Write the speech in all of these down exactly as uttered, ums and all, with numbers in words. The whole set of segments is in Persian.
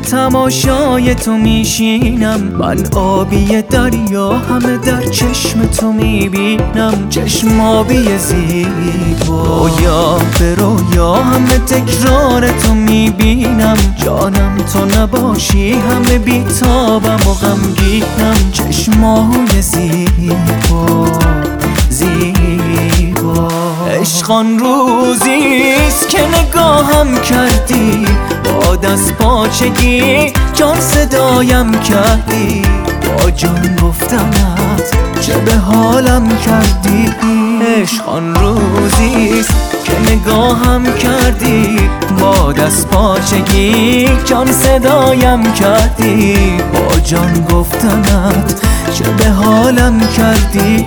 تماشای تو میشینم، من آبی دریا همه در چشم تو میبینم. چشم آبی زیبا رویا به رویا همه تکرار تو میبینم. جانم تو نباشی همه بیتابم و غمگینم. چشمای زیبا زیبا. عشق آن روزیست که نگاهم کردی، با دست پاچگی جان صدایم کردی. با جان گفتمت چه به حالم کردی. عشق آن روزیست که نگاهم کردی، با دست پاچگی جان صدایم کردی. با جان گفتمت چه به حالم کردی.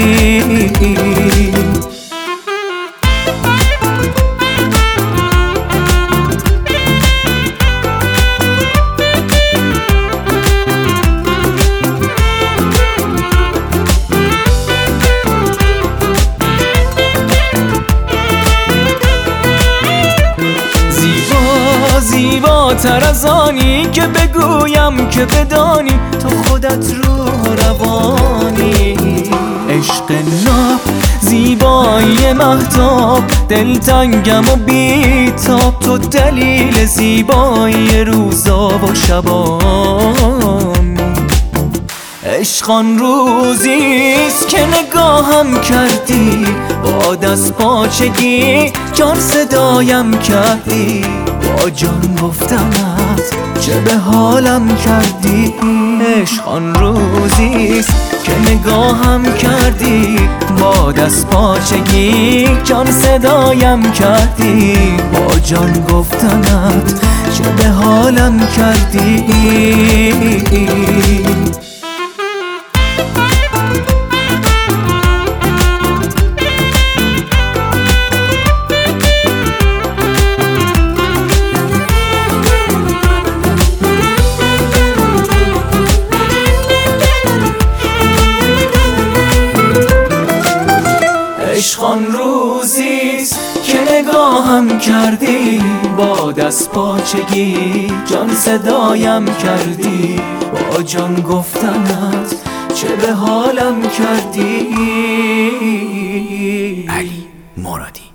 زیباتر از آنی که بگویم که بدانی، تو خودت روح روانی. عشق ناب زیبایی مهتاب، دلتنگم و بیتاب. تو دلیل زیبایی روزا و شبانی. عشق آن روزیست که نگاهم کردی، با دست پاچگی جان صدایم کردی. با جان گفتمت چه به حالم کردی. عشق آن روزیست که نگاهم کردی، با دست پاچگی جان صدایم کردی. با جان گفتمت چه به حالم کردی. عشق آن روزیست که نگاهم کردی، با دست پاچگی جان صدایم کردی. با جان گفتمت چه به حالم کردی. علی مرادی.